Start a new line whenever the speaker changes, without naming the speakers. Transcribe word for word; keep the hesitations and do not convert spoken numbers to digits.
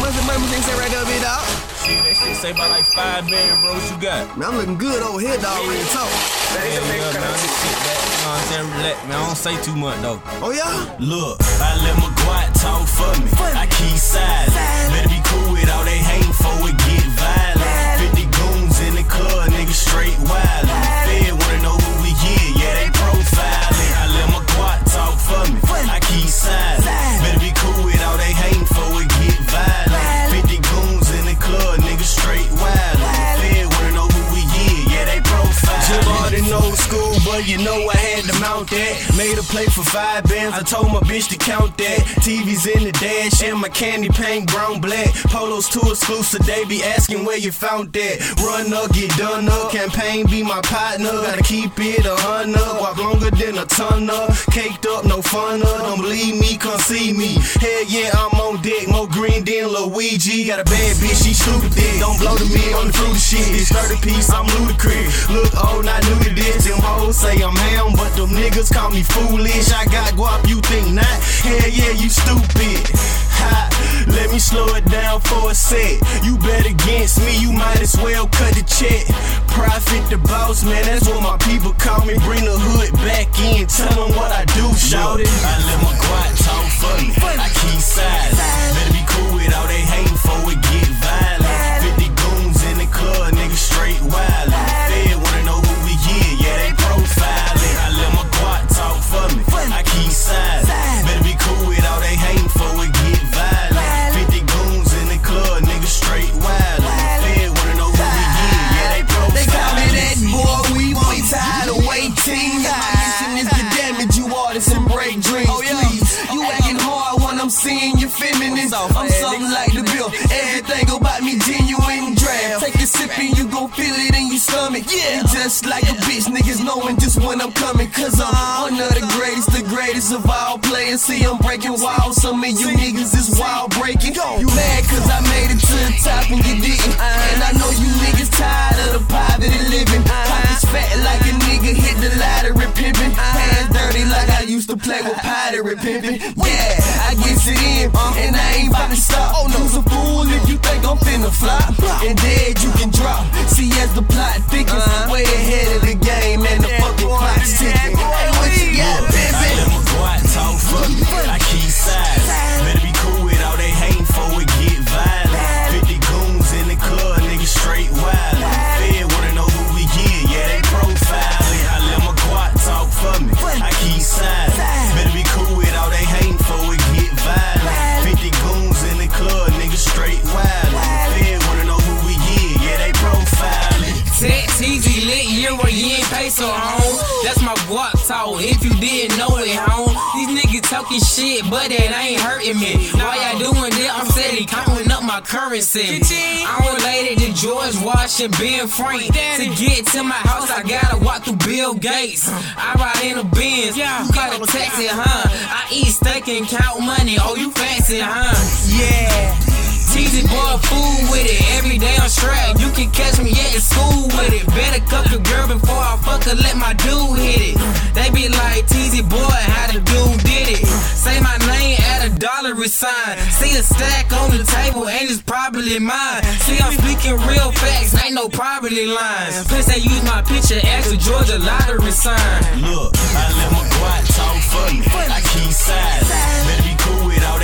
much the money thing say right there, big dog?
Shit, that shit say about like five million, bro. What you got?
Man, I'm looking good over here, dog. Ready to talk.
Yeah, yeah, man. Just sit back. You know what I'm saying? Relax, man. I don't say too much, though.
Oh, yeah?
Look, I let my guat talk for me. I keep silent. Better be cool with all they hating for it get violent. fifty goons in the club, niggas straight wildin'. Fed wanna know who we is, yeah, they profiling. I let my guat talk for me. I keep silent. Better be cool with all they hating for it get violent. fifty goons in the club, niggas straight wildin'. Fed wanna know who we is, yeah, they profiling. Jim Harden old school, but you know I had to mount that. Made a play for five bands, I told my bitch to count that. T V's in the dash and my candy paint brown black. Polos too exclusive, they be asking where you found that. Run up, get done up, campaign be my partner. Gotta keep it a hundred, walk longer than a ton of. Caked up, no fun up, don't believe me, come see me. Hell yeah, I'm on deck, more green than Luigi. Got a bad bitch, she stupid thick, don't blow to me on the fruity shit. This thirty piece, I'm ludicrous. Look old, not new to this. Them hoes say I'm ham, but them niggas call me foolish. I got guap, you think not? Hell yeah, you stupid. Ha, let me slow it down for a sec. You bet against me, you might as well cut the check. Profit the boss, man, that's what my people call me. Bring the hood back in, tell them what I do, shout it. I let my guat talk for me, I keep silent. Better be cool with all they hating for it get violent. fifty goons in the club, niggas straight wildin'. Fed wanna know who we is, yeah, they profiling. I let my guat talk for me, I keep silent. Better be cool with all they hating for it get violent. fifty goons in the club, niggas straight wildin'. Fed wanna know who we is, yeah, they profiling.
They call me that boy, we way tired of waiting. My mission is to damage you artists and break dreams, please. You acting hard when I'm seeing you feminine. I'm something like the bill, everything about me genuine draft. Take a sip and you gon' feel it in your stomach. Yeah, just like a bitch, niggas knowing just when I'm coming. Cause I'm one of the greatest, the greatest of all players. See, I'm breaking walls, some of you niggas is wild breaking. You mad cause I made it to the top and you didn't. And I know you niggas tired of the poverty living. Pockets fat like a nigga hit the lottery pimping. Hands dirty like I used to play with pottery pimping. Yeah, I gets it in, and I ain't about to stop. Oh, you's a fool if you think I'm finna flop. And dead you can drop. See, as the plot thickens, way ahead of the game, and the fucking clock's ticking. Hey, what you got, baby?
I let my guat talk for me, I keep silent. Better be cool with all they hating for it get violent. fifty goons in the club, niggas straight wildin'. Fed wanna know who we is, yeah, they profiling. I let my guat talk for me, I keep silent. Better be cool with all they hating for it get violent. fifty goons in the club, niggas straight wildin'. Fed wanna know who we is, yeah, they profiling.
Text easy lit, year where you ain't pay so home. That's my guap talk, if you didn't know it, home. These niggas talking shit, but that ain't hurting me. Why y'all doing that? I'm steady counting up my currency. I'm related to George Washington, Ben Frank. To get to my house, I gotta walk through Bill Gates. I ride in a Benz, you gotta text it, huh? I eat steak and count money, oh you fancy, huh? Yeah. Teasy boy, fool with it. Every day I'm strapped. You can catch me at school with it. Better cuff the girl before I fuck her, let my dude hit it. They be like, Teasy boy, how the dude did it. Say my name, add a dollar sign. See a stack on the table, and it's probably mine. See, I'm speaking real facts, ain't no probably lines. Plus, they use my picture, ask the Georgia lottery sign.
Look, I let my guat talk for me, I keep silent. Better be cool with all